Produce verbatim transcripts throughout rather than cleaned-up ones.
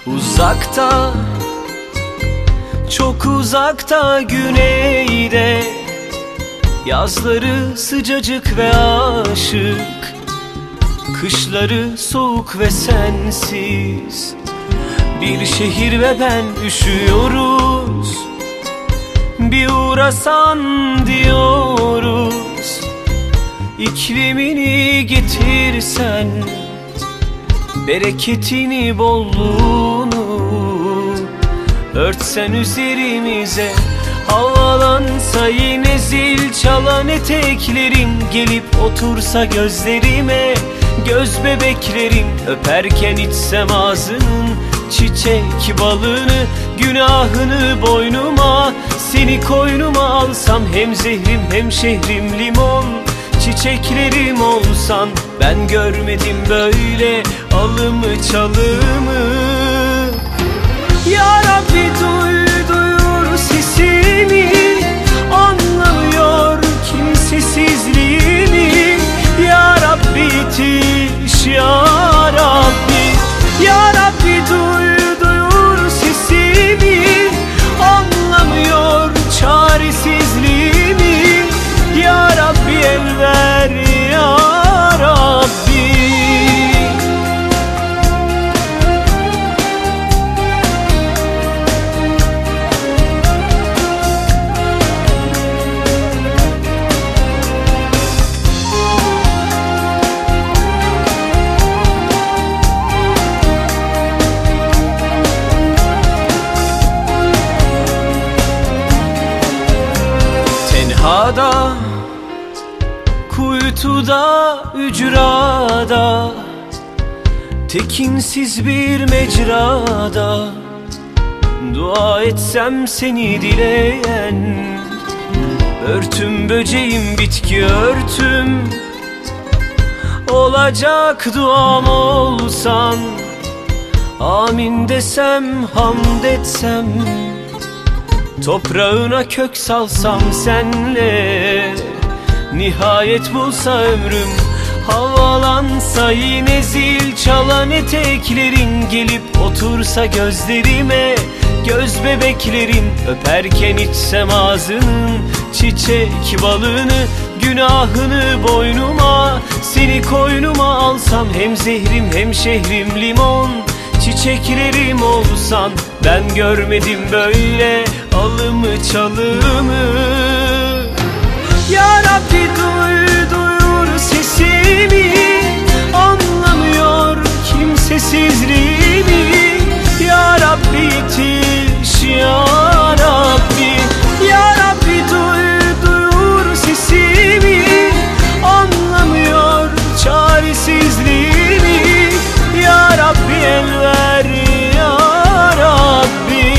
Uzakta, çok uzakta güneyde, yazları sıcacık ve aşık, kışları soğuk ve sensiz. Bir şehir ve ben üşüyoruz, bir uğrasan diyoruz. İklimini getirsen, bereketini bolluğunu örtsen üzerimize. Havalansa yine zil çalan eteklerin, gelip otursa gözlerime. Göz bebeklerin öperken içsem ağzının çiçek balını. Günahını boynuma, seni koynuma alsam, hem zehrim hem şehrim limon. Çiçeklerim olsan, ben görmedim böyle alımı çalımı. Ya Rabbi duy, duyur sesimi, anlamıyor kimsesizliğimi. Ya Rabbi yetiş, Ya Rabbi. Ya Rabbi duy, duyur sesimi, anlamıyor çaresizliğimi. Ya Rabbi el ver, Ya Rabbi. Tenhada, kuytuda, ücrada, tekinsiz bir mecrada, dua etsem seni dileyen. Örtüm böceğim, bitki örtüm, olacak duam olsan. Amin desem, hamd etsem, toprağına kök salsam senle. Nihayet bulsa ömrüm, havalansa yine zil çalan eteklerin, gelip otursa gözlerime. Göz bebeklerin öperken içsem ağzının çiçek balını. Günahını boynuma, seni koynuma alsam, hem zehrim hem şehrim limon. Çiçeklerim olsan, ben görmedim böyle alımı çalımı. Ya Rabbi duy, duyur sesimi, anlamıyor kimsesizliğimi. Ya Rabbi yetiş, Ya Rabbi. Ya Rabbi duy, duyur sesimi, anlamıyor çaresizliğimi. Ya Rabbi el ver, Ya Rabbi.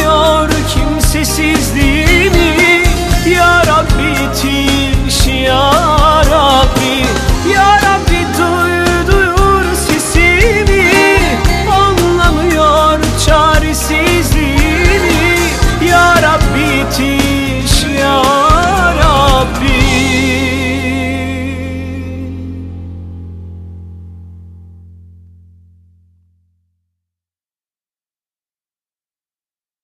Ya